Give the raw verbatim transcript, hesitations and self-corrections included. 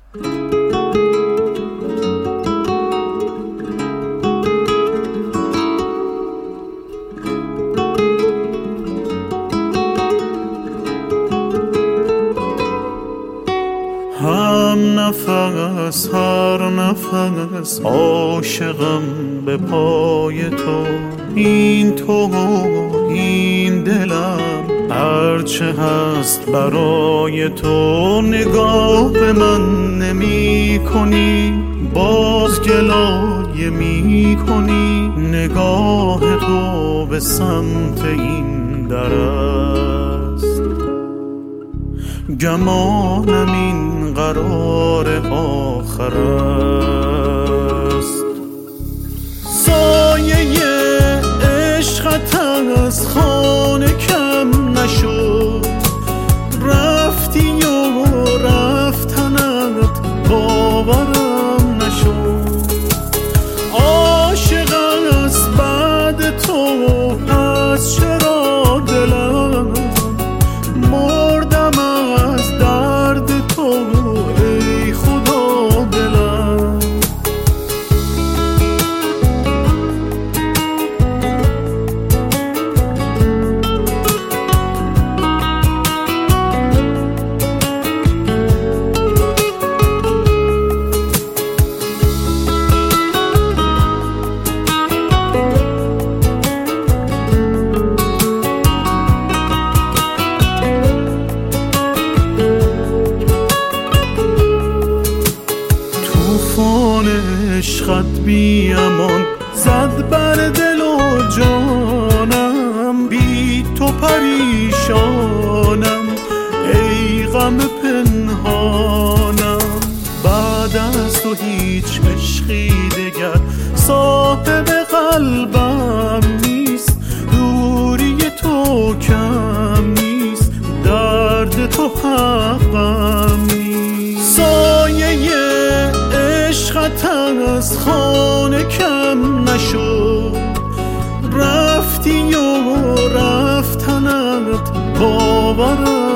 هم نفس هر نفس عاشقم به پای تو، این تو این دلم هرچه هست برای تو. نگاه به من نمی کنی باز گلایه می کنی، نگاه تو به سمت این در است. گمانم این قرار آخر است. سایه عشقت از خانه کم نشد، رفتی و رفتنت باورم نشد. عاشق است بعد تو پس چرا دلم، مردم از درد تو ای خدا دلم. طوفان عشقت بی امان زد بر دل و جانم، بی تو پریشانم ای غم پنهانم. بعد از تو هیچ عشقی دگر صاحب قلبم نیست، دوری تو کم نیست، درد تو حقم نیست. سایه عشقت از خانه کم نشد، رفتی و رفتنت باورم